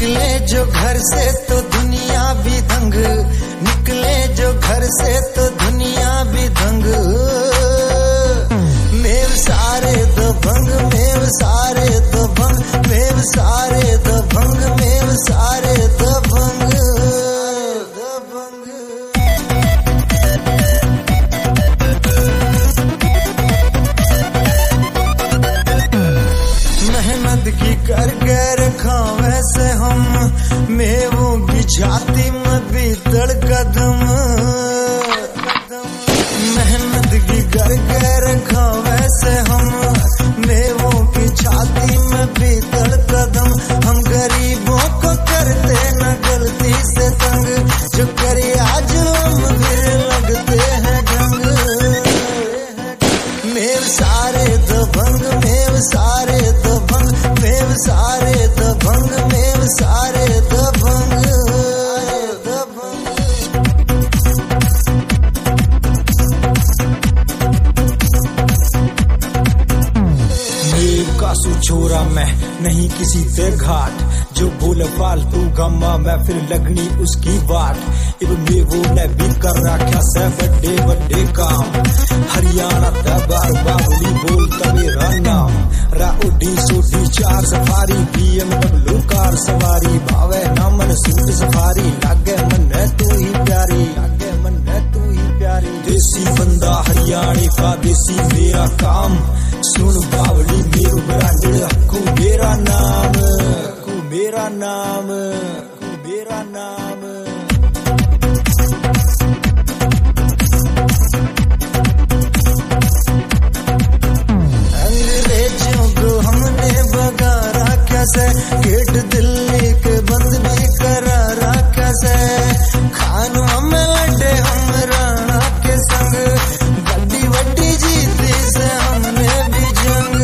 निकले जो घर से तो दुनिया भी दंग, निकले जो घर से तो दुनिया भी दंग। मेव सारे दबंग, मेव सारे दबंग, मेव सारे दबंग, मेव सारे दबंग। मेहनत की करके रखा वैसे हम, मेवों की छाती में बीतड़ कदम। मेहनत की करके रखा वैसे हम, मेवों की छाती में बीतड़ कदम। हम गरीबों को करते न गलती से तंग, जो करे आज हम फिर लगते हैं ढंग। मेव सारे दबंग, मेव सारे दबंग, मेव सारे दबंग, मेव सारे दबंग। मेव का छोरा मैं नहीं किसी से घाट, जो बोले फालतू गम्मा मैं फिर लगनी उसकी बात। इब मेवों ने भी कर रखा से बड़े बड़े काम, हरियाणा दबार बाबली बोलता मेरा नाम। राउडी सोडी चार सफारी, BMW कार सवारी, भावे ना मन सूट सफारी, लागे मन तू ही प्यारी, लागे मन तू ही प्यारी। देसी बंदा हरियाणी का देसी मेरा काम, सुन बावली मेरू ब्रांडेड हक्कू मेरा नाम, हक्कू मेरा नाम, हक्कू मेरा नाम। अंग्रेजों को हमने भगा रखा से, गेट दिल्ली के बंद भी करा रखा से। खानों में लड़े हम राणा के संग, बड़ी बड़ी जीती से हमने भी जंग।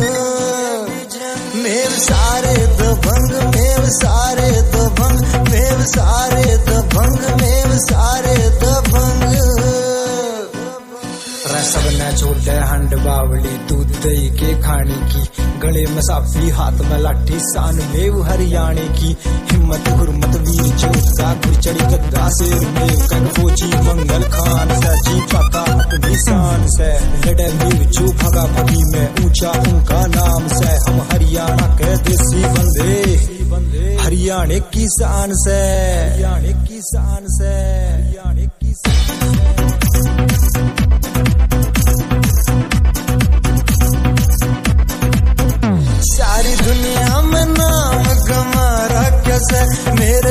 मेव सारे दबंग, मेव सारे दबंग, मेव सारे दबंग, मेव सारे दबंग। सब न छोड़े हंड बावली, दूध दही के खाने की, गले में साफी हाथ में लाठी, शान मेव हरियाणे की। हिम्मत गुरमत वीर जोधा, गुरचड़ी गद्दा शेर मेव कन फौजी मंगल खान से। जी पाता अपनी शान से, लड़े मेव जो भगा भगी में ऊंचा उनका नाम से। हम हरियाणा के देसी बंदे, हरियाणे की शान से, हरियाणे की शान से, हरियाणे की शान से। सारी दुनिया में नाम कमा रखा से, मेरे